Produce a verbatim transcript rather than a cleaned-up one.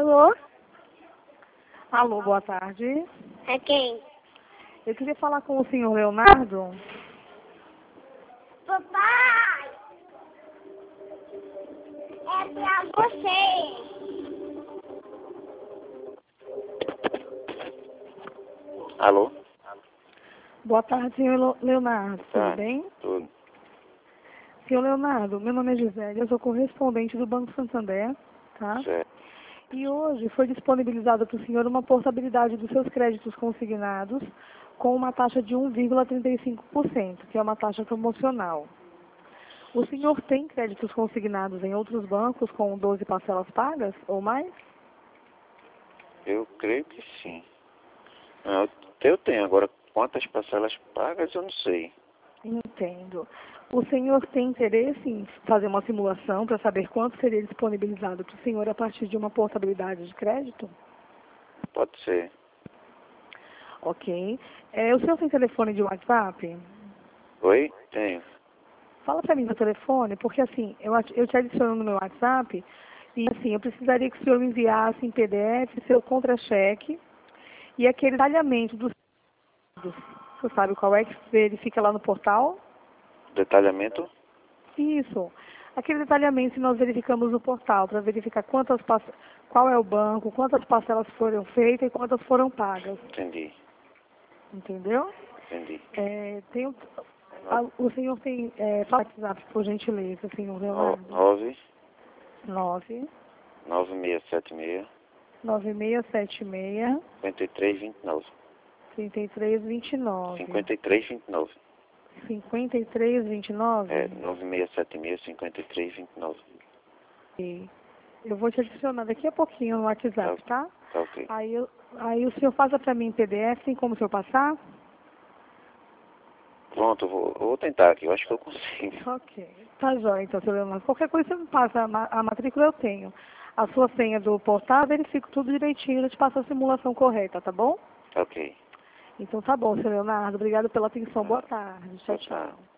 Alô? Alô, boa tarde. É quem? Eu queria falar com o senhor Leonardo. Papai! É pra você. Alô? Boa tarde, senhor Leonardo. Tudo Tá, bem? tudo. Senhor Leonardo, meu nome é Gisele, eu sou correspondente do Banco Santander, tá? Certo. E hoje foi disponibilizada para o senhor uma portabilidade dos seus créditos consignados com uma taxa de um vírgula trinta e cinco por cento, que é uma taxa promocional. O senhor tem créditos consignados em outros bancos com doze parcelas pagas ou mais? Eu creio que sim. Ah, Eu tenho. Agora, quantas parcelas pagas, eu não sei. Entendo. O senhor tem interesse em fazer uma simulação para saber quanto seria disponibilizado para o senhor a partir de uma portabilidade de crédito? Pode ser. Ok. É, o senhor tem telefone de WhatsApp? Oi? Tenho. Fala para mim no telefone, porque assim, eu, ati- eu te adiciono no meu WhatsApp e assim, eu precisaria que o senhor me enviasse em P D F seu contra-cheque e aquele detalhamento dos... Você sabe qual é que verifica lá no portal? Detalhamento? Isso. Aquele detalhamento que nós verificamos no portal, para verificar quantas parce- qual é o banco, quantas parcelas foram feitas e quantas foram pagas. Entendi. Entendeu? Entendi. É, tem o, a- o senhor tem é, fala WhatsApp, por gentileza, senhor No- Leonardo? Nove, nove nove seis sete seis, nove seis sete seis, cinquenta e três, vinte e nove. trinta e três vinte e nove. Cinquenta e três, vinte e nove. cinquenta e três vinte e nove? É, nove seis sete seis, cinquenta e três, vinte e nove. Ok. Eu vou te adicionar daqui a pouquinho no WhatsApp, tá? Tá ok. Aí, eu, aí o senhor passa para mim em P D F, tem como o senhor passar? Pronto, eu vou, eu vou tentar aqui. Eu acho que eu consigo. Ok. Tá jóia, então, senhor Leonardo. Qualquer coisa você me passa, a, ma- a matrícula eu tenho. A sua senha do portal, eu verifico tudo direitinho, eu te passo a simulação correta, tá bom? Ok. Então tá bom, senhor Leonardo. Obrigado pela atenção. Boa tarde. Tchau, Boa tarde. tchau.